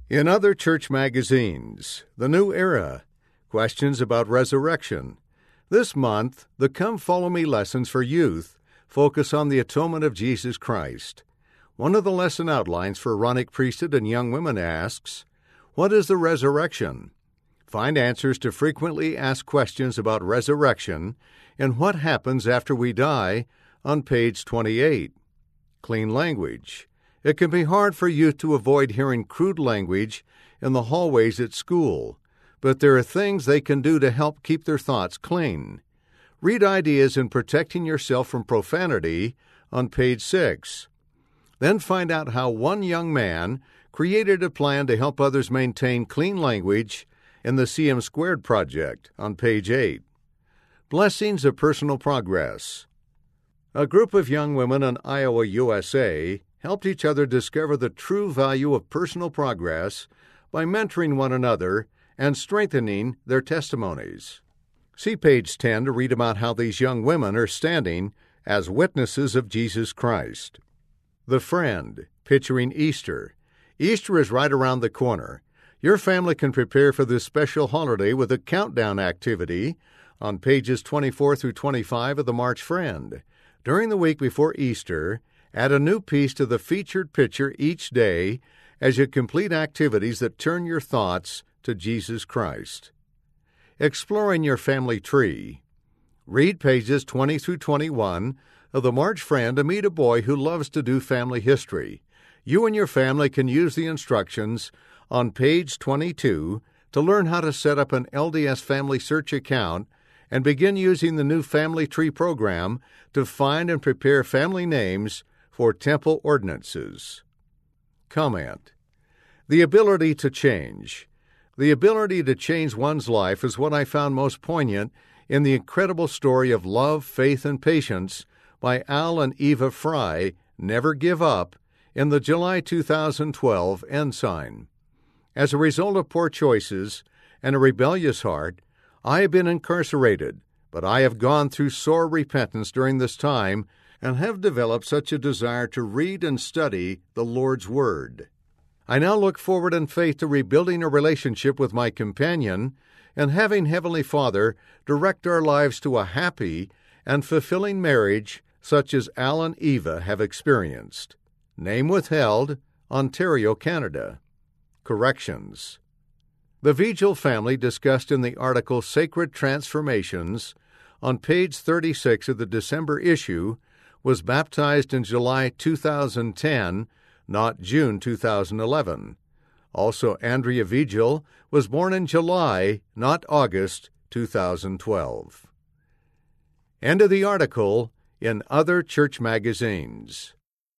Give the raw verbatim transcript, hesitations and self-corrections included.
In other church magazines, The New Era, questions about resurrection. This month, the Come Follow Me lessons for youth focus on the atonement of Jesus Christ. One of the lesson outlines for Aaronic priesthood and young women asks, what is the resurrection? Find answers to frequently asked questions about resurrection and what happens after we die on page twenty-eight. Clean language. It can be hard for youth to avoid hearing crude language in the hallways at school, but there are things they can do to help keep their thoughts clean. Read ideas in protecting yourself from profanity on page six. Then find out how one young man created a plan to help others maintain clean language in the C M Squared project on page eight. Blessings of personal progress. A group of young women in Iowa, U S A, helped each other discover the true value of personal progress by mentoring one another and strengthening their testimonies. See page ten to read about how these young women are standing as witnesses of Jesus Christ. The Friend, picturing Easter. Easter is right around the corner. Your family can prepare for this special holiday with a countdown activity on pages twenty-four through twenty-five of the March Friend. During the week before Easter, add a new piece to the featured picture each day as you complete activities that turn your thoughts to Jesus Christ. Exploring your family tree. Read pages twenty through twenty-one of the March Friend to meet a boy who loves to do family history. You and your family can use the instructions on page twenty-two to learn how to set up an L D S Family Search account and begin using the new Family Tree program to find and prepare family names for temple ordinances. Comment. The ability to change. The ability to change one's life is what I found most poignant in the incredible story of love, faith, and patience by Al and Eva Fry, Never Give Up, in the July two thousand twelve Ensign. As a result of poor choices and a rebellious heart, I have been incarcerated, but I have gone through sore repentance during this time and have developed such a desire to read and study the Lord's Word. I now look forward in faith to rebuilding a relationship with my companion and having Heavenly Father direct our lives to a happy and fulfilling marriage such as Al and Eva have experienced. Name withheld, Ontario, Canada. Corrections. The Vigil family discussed in the article Sacred Transformations on page thirty-six of the December issue was baptized in July two thousand ten, not June two thousand eleven. Also, Andrea Vigil was born in July, not August two thousand twelve. End of the article in Other Church Magazines.